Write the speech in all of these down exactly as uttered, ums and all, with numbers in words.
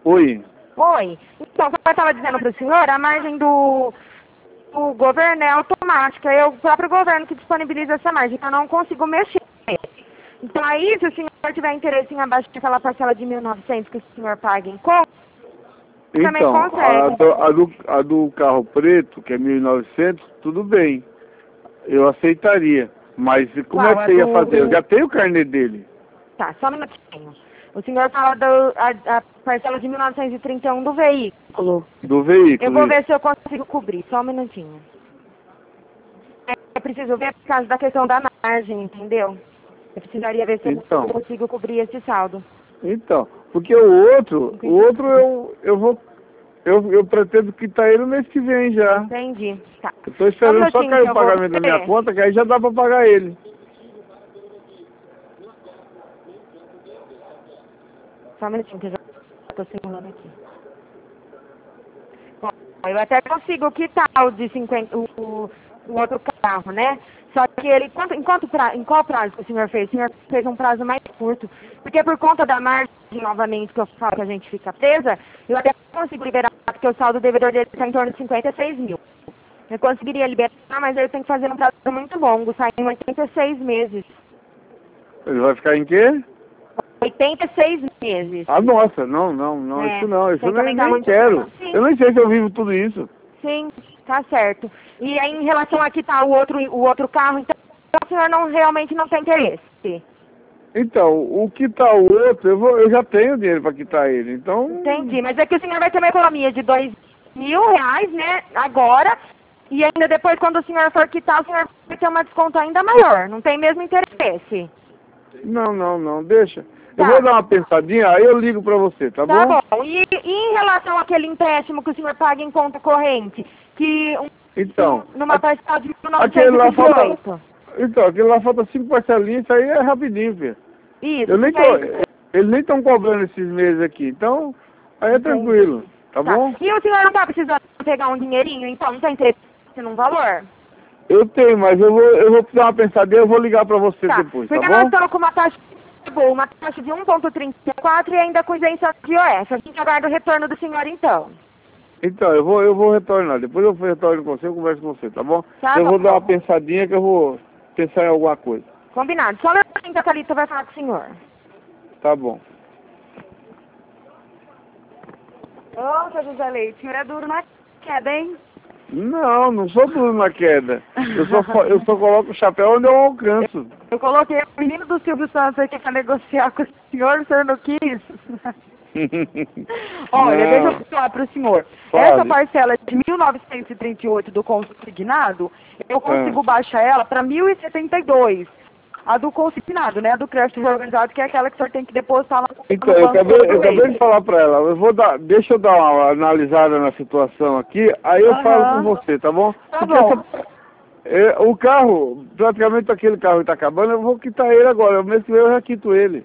Oi. Oi. Então, como eu estava dizendo para o senhor, a margem do, do governo é automática. É o próprio governo que disponibiliza essa margem, então eu não consigo mexer. Então aí, se o senhor tiver interesse em abaixo daquela parcela de mil e novecentos que o senhor paga em conta, também Então, a consegue. do, a, do, a do carro preto, que é mil e novecentos, tudo bem. Eu aceitaria. Mas como Qual? é que A você ia do... fazer? Eu já tenho o carnê dele. Tá, só um minutinho. O senhor fala da a, a parcela de mil novecentos e trinta e um do veículo. Do Eu veículo. vou isso. ver se eu consigo cobrir, só um minutinho. É, eu preciso ver por causa da questão da margem, entendeu? Eu precisaria ver se Então. eu consigo cobrir esse saldo. Então, porque o outro, o outro eu, eu vou, eu, eu pretendo quitar ele no mês que vem já. Entendi. Tá. Eu tô Só um esperando só minutinho cair que o eu vou pagamento da minha ver. conta, que aí já dá pra pagar ele. Só um minutinho que eu já tô simulando aqui. Bom, eu até consigo quitar o de cinquenta, o, o, o outro carro, né? Só que ele, quanto, em, quanto pra, em qual prazo que o senhor fez? O senhor fez um prazo mais curto. Porque por conta da margem, novamente, que eu falo que a gente fica presa, eu até consigo liberar, porque o saldo devedor dele está em torno de cinquenta e seis mil. Eu conseguiria liberar, mas eu tenho que fazer um prazo muito longo, sai em oitenta e seis meses. Ele vai ficar em quê? oitenta e seis meses. Ah, nossa, não, não, não, É, isso não, isso tem eu que nem, aumentar nem muito. quero. Sim. Eu nem sei se eu vivo tudo isso. Sim, tá certo. E aí, em relação a quitar o outro, o outro carro, então o senhor não, realmente não tem interesse? Então, o que tá o outro, eu, vou, eu já tenho dinheiro para quitar ele, então... Entendi, mas é que o senhor vai ter uma economia de dois mil reais, né, agora, e ainda depois, quando o senhor for quitar, o senhor vai ter uma desconto ainda maior, não tem mesmo interesse? Não, não, não, deixa. Eu Tá. vou dar uma pensadinha, aí eu ligo para você, tá, Tá bom? bom. E, e em relação àquele empréstimo que o senhor paga em conta corrente, que um, Então, numa a- parcela de mil aquele novecentos lá e vinte e oito. falta... Então, aquele lá falta cinco parcelinhas, isso aí é rapidinho, filho. Isso, Eu nem porque tô... aí... Eles nem estão cobrando esses meses aqui, então, aí é Entendi. tranquilo, tá Tá. bom? E o senhor não tá precisando pegar um dinheirinho, então não tem interesse num valor? Eu tenho, mas eu vou, eu vou dar uma pensadinha, eu vou ligar pra você Tá. depois, tá Porque nós bom? estamos com uma taxa boa, uma taxa de um vírgula trinta e quatro e ainda com isenção de I O F. A gente aguarda o retorno do senhor então. Então, eu vou, eu vou retornar, depois eu retorno com você, eu converso com você, tá bom? Tá eu bom. vou dar uma pensadinha que eu vou pensar em alguma coisa. Combinado. Só um minutinho que a Thalita vai falar com o senhor. Tá bom. Ô, seu José Leite, o senhor é duro na queda, hein? Não, não sou duro na queda. Eu só, fo- eu só coloco o chapéu onde eu alcanço. Eu coloquei o menino do Silvio Santos aqui pra negociar com o senhor, o senhor não quis. Olha, Não. deixa eu falar para o senhor. Fale. Essa parcela de mil novecentos e trinta e oito do consignado, eu consigo Ah. baixar ela para mil e setenta e dois. A do consignado, né? A do crédito reorganizado, que é aquela que o senhor tem que depositar lá no Então, eu banco acabei, todo eu acabei mês. de falar pra ela, eu vou dar, deixa eu dar uma analisada na situação aqui, aí eu Aham. falo com você, tá bom? Tá Porque bom. essa- é, o carro, praticamente aquele carro que tá acabando, eu vou quitar ele agora, o mês que vem eu já quito ele.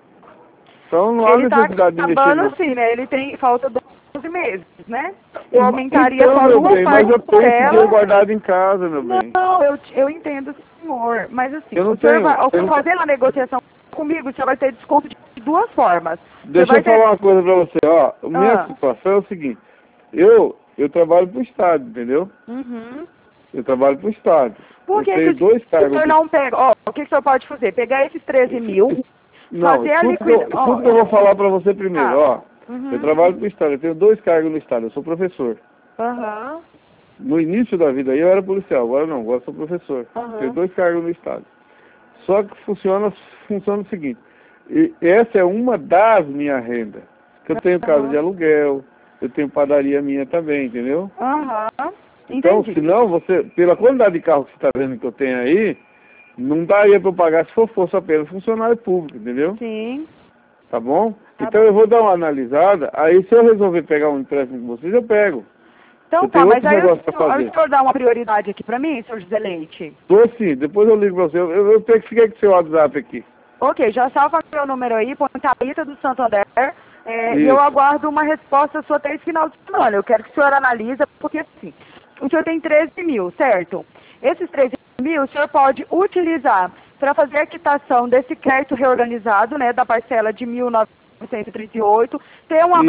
Então não há Ele tá necessidade de mexer acabando não. assim, né? Ele tem falta doze meses, né? Eu aumentaria Então, só meu duas bem, mas eu tenho esse dinheiro parcelas. guardado em casa, meu bem. Não, eu, eu entendo, senhor. Mas assim, Eu não o senhor tenho- vai, ao eu não- fazer a negociação comigo, o senhor vai ter desconto de duas formas. Você Deixa vai eu falar ter... uma coisa pra você, ó, a minha Ah. situação é o seguinte, eu, eu trabalho pro Estado, entendeu? Uhum. Eu trabalho pro Estado. Por Eu que, tenho que dois o cargos. senhor não pega? Ó, o que, que o senhor pode fazer? Pegar esses treze mil, Não, fazer a escuta, que eu, liquidação. escuta que eu vou falar pra você primeiro, Ah. ó. Uhum. Eu trabalho pro Estado, eu tenho dois cargos no Estado, eu sou professor. Aham. No início da vida aí eu era policial, agora não, agora eu sou professor. Aham. Tenho dois cargos no Estado. Só que funciona, funciona o seguinte, e essa é uma das minhas rendas. Que eu tenho casa de aluguel, eu tenho padaria minha também, entendeu? Aham. Então, Entendi. senão você, pela quantidade de carro que você está vendo que eu tenho aí, não daria para eu pagar se for fosse apenas funcionário público, entendeu? Sim. Tá bom? Tá então bom. eu vou dar uma analisada, aí se eu resolver pegar um empréstimo com vocês, eu pego. Então Eu tá, tenho mas outro aí o negócio pra senhor, fazer. o senhor dá uma prioridade aqui pra mim, senhor José Leite? Tô sim, depois eu ligo pra você. Eu, eu, eu tenho que ficar com o seu WhatsApp aqui. Ok, já salva meu número aí, põe Thalita do Santander, é, e eu Isso. aguardo uma resposta sua até esse final de semana. Eu quero que o senhor analise, porque assim, o senhor tem treze mil, certo? Esses treze mil o senhor pode utilizar para fazer a quitação desse crédito reorganizado, né, da parcela de mil novecentos e trinta e oito, ter um aval Isso.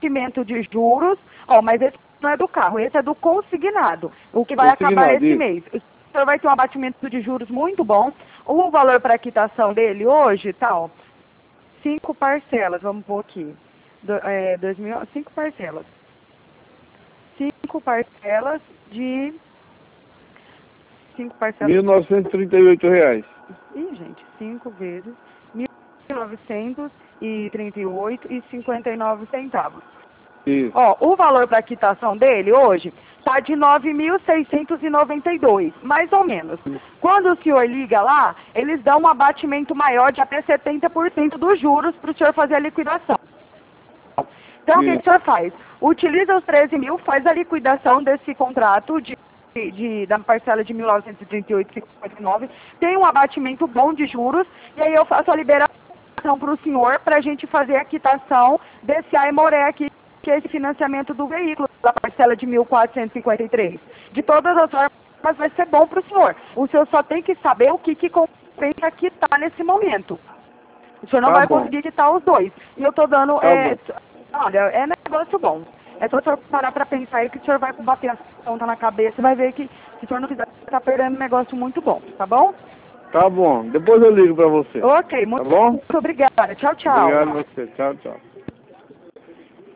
abatimento de juros, ó, mas esse não é do carro, esse é do consignado, o que vai Consignado, acabar esse isso. mês. O senhor vai ter um abatimento de juros muito bom. O valor para quitação dele hoje, tá, ó, cinco parcelas, vamos pôr aqui, do, é, dois mil, cinco parcelas. Cinco parcelas de... Cinco parcelas... mil novecentos e trinta e oito reais. Ih, gente, cinco vezes mil novecentos e trinta e oito e cinquenta e nove centavos. Isso. Ó, o valor para quitação dele hoje tá de nove mil seiscentos e noventa e dois, mais ou menos. Quando o senhor liga lá, eles dão um abatimento maior de até setenta por cento dos juros para o senhor fazer a liquidação. Então, o que, que o senhor faz? Utiliza os treze mil, faz a liquidação desse contrato de, de, da parcela de mil novecentos e trinta e oito vírgula cinquenta e nove, tem um abatimento bom de juros, e aí eu faço a liberação para o senhor para a gente fazer a quitação desse Aimoré aqui, que é esse financiamento do veículo, da parcela de mil quatrocentos e cinquenta e três. De todas as formas, vai ser bom para o senhor. O senhor só tem que saber o que, que compensa quitar nesse momento. O senhor não Tá vai bom. conseguir quitar os dois. E eu estou dando... Tá é, bom. olha, é negócio bom. É só o senhor parar para pensar aí que o senhor vai bater as contas na cabeça e vai ver que se o senhor não quiser, está perdendo um negócio muito bom. Tá bom? Tá bom. Depois eu ligo pra você. Ok, muito, Tá bom? muito obrigada. Tchau, tchau. Obrigado a você. Tchau, tchau.